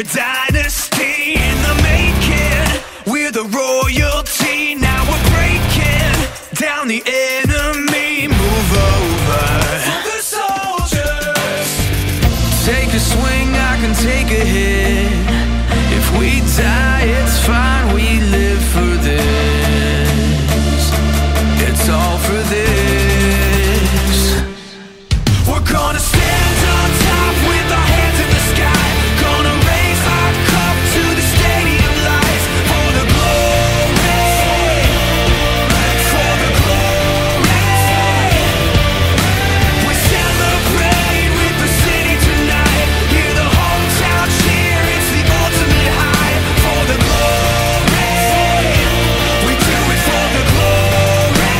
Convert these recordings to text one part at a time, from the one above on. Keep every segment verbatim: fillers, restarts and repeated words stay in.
dynasty in the making. We're the royalty, now we're breaking down the enemy. Move over for the soldiers. Take a swing, I can take a hit. If we die, it's fine, we live for this. It's all for this. We're gonna stand on top with our hands in the sky. Gonna raise our cup to the stadium lights. For the glory, for the glory. We celebrate with the city tonight. Hear the hometown cheer, it's the ultimate high. For the glory, we do it for the glory.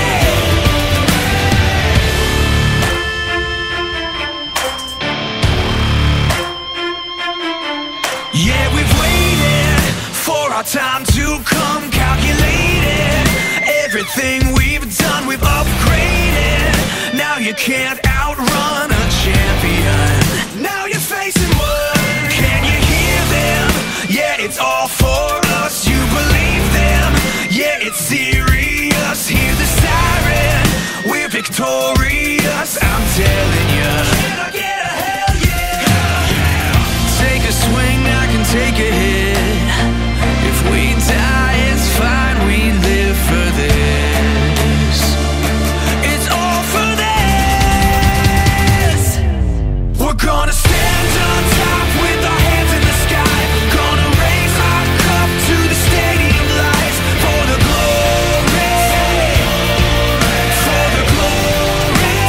Yeah, we've waited for our time to come, calculated everything we've done, we've upgraded. Now you can't outrun a champion. Now you're facing one. Can you hear them? Yeah, it's all for us. You believe them? Yeah, it's serious. Hear the siren. We're victorious, I'm telling you. Can I get a hell yeah? Take a swing, I can take a hit. If we die, it's fine, we live for this. It's all for this. We're gonna stand on top with our hands in the sky. Gonna raise our cup to the stadium lights. For the glory, for the glory.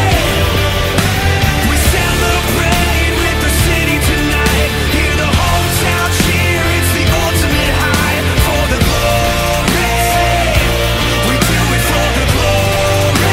We celebrate with the city tonight. Hear the hometown cheer, it's the ultimate high. For the glory, we do it for the glory.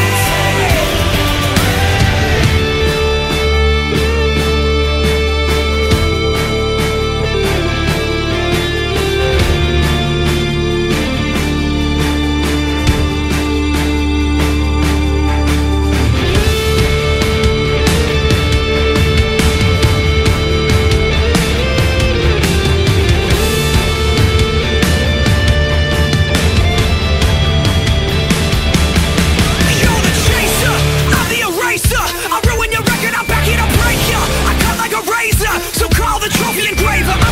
You're the chaser, I'm the eraser. I ruin your record, I back it, I break ya. I cut like a razor, so call the trophy engraver.